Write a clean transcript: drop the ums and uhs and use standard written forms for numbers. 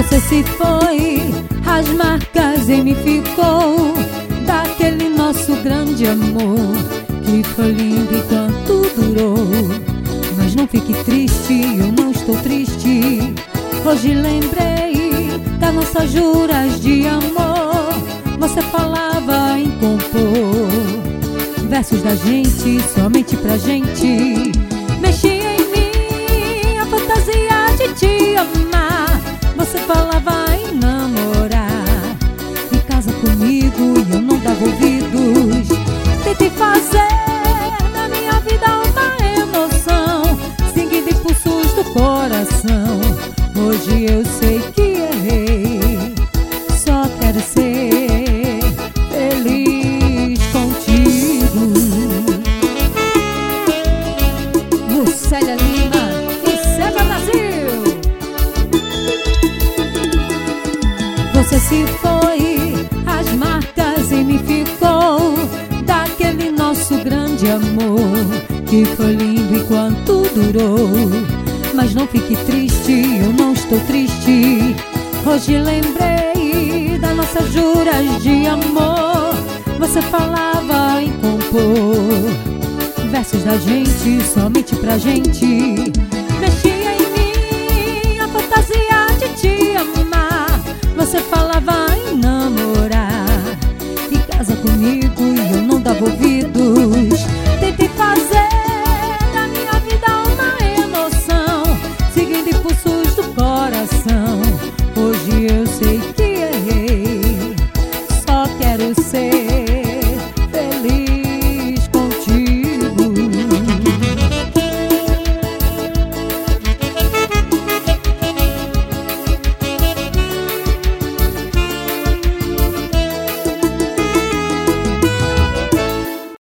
Você se foi, as marcas em mim ficou daquele nosso grande amor, que foi lindo enquanto durou. Mas não fique triste, eu não estou triste. Hoje lembrei das nossas juras de amor. Você falava em compor versos da gente, somente pra gente. Mexia em mim a fantasia de te amar. Você falava em namorar e casa comigo, e eu não dava ouvidos. Tentei fazer na minha vida uma emoção, seguindo impulsos do coração. Hoje eu sei que errei, só quero ser feliz contigo. Lucélia Lima e César Brasil. Você se foi, as marcas em mim ficou daquele nosso grande amor, que foi lindo enquanto durou. Mas não fique triste, eu não estou triste. Hoje lembrei das nossas juras de amor. Você falava em compor versos da gente, somente pra gente. Mexia em mim a fantasia de te amar. Você falava em namorar e casa comigo, e eu não dava ouvido.